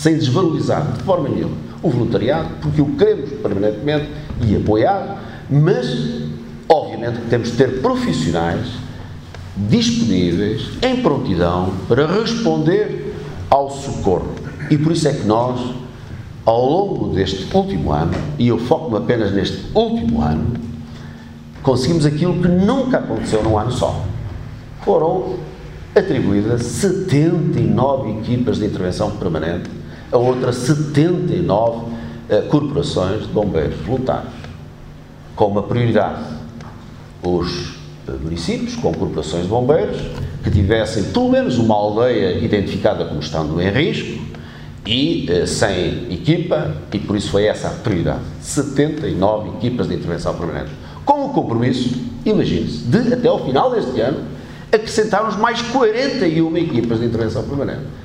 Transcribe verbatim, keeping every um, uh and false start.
sem desvalorizar de forma nenhuma o voluntariado, porque o queremos permanentemente e apoiar, mas, obviamente, que temos de ter profissionais disponíveis, em prontidão, para responder ao socorro. E por isso é que nós, ao longo deste último ano, e eu foco-me apenas neste último ano, conseguimos aquilo que nunca aconteceu num ano só. Foram atribuídas setenta e nove equipas de intervenção permanente a outras setenta e nove uh, corporações de bombeiros voluntários, com uma prioridade. Os uh, municípios com corporações de bombeiros que tivessem pelo menos uma aldeia identificada como estando em risco e uh, sem equipa, e por isso foi essa a prioridade. setenta e nove equipas de intervenção permanente. Com o compromisso, imagine-se, de até ao final deste ano acrescentarmos mais quarenta e uma equipas de intervenção permanente.